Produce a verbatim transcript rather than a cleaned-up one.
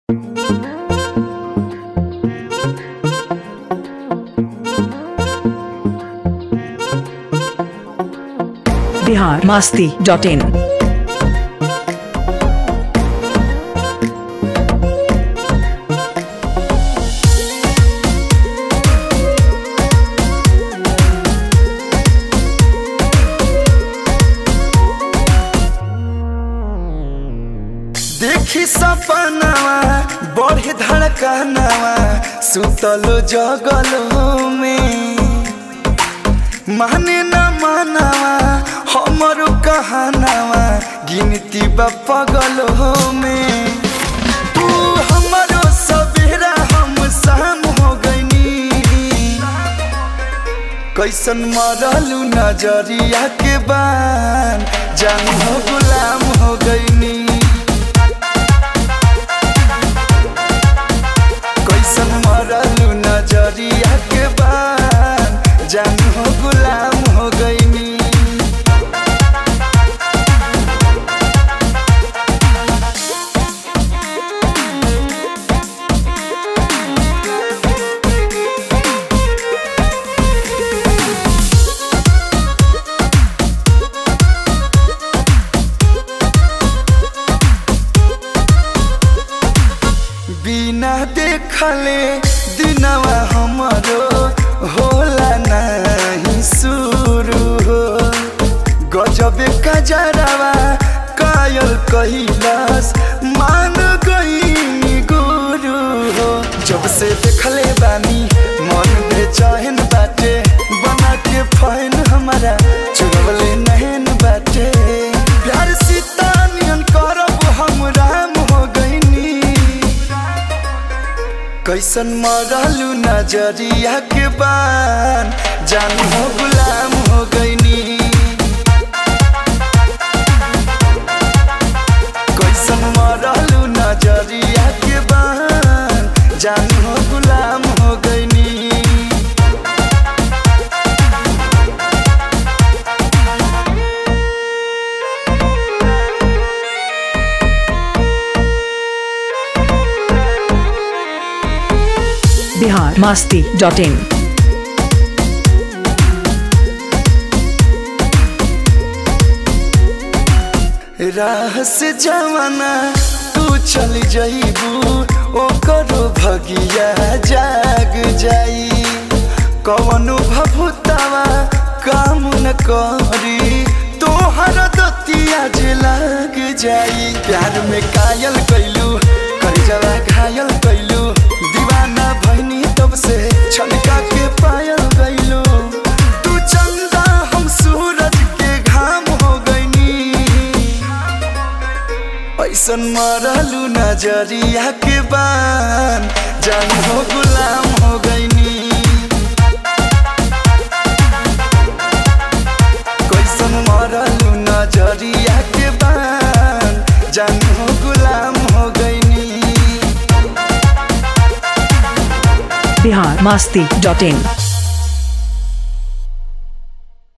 Bihar Masti dot इन। देखी सपनावा बढ़े धड़कनावा सुतलो जगलो में माने न मानावा हमरो कहनावा गिनती बा पगलो में तू हमरो सवेरा हम शाम हो गईनी कैसन मरलू नजरिया के बान जान हो गुलाम हो गईनी मरलू नजरिया के बाद जान हो गुलाम हो गईनी। बिना देखले दिनवा हमरो होला नहीं शुरू हो गजबे कजरावा कायल कहिलास मान गई गुरु हो जब से देखले बानी मन बेचैन बाटे बना के फैन हमारा चुरवले नहन बाटे प्यार सीता नियन करब हम राम हो गईनी कैसन मरलू नजरिया के बान जान हो गुलाम हो गईनी कैसन मरलू नजरिया के बान जान हो गुलाम हो गईनी। Bihar Masti dot in. राह से जवाना तू चल जाइबू ओ करो भगिया जाग जाई कवनो भभुतावा काम न करी तोहर दतिया जे लाग जाई प्यार में कायल कैलू करजवा घायल कैलू दीवाना भैनी तब से छलका के पायल गईलू तू चंदा हम सूरज के घाम हो गईनी ऐसन मरलू नजरिया के बान जान हो गुलाम हो गईनी कैसन मरलू नजरिया के बान जान हो गुलाम हो गईनी। बिहार मस्ती डॉट इन।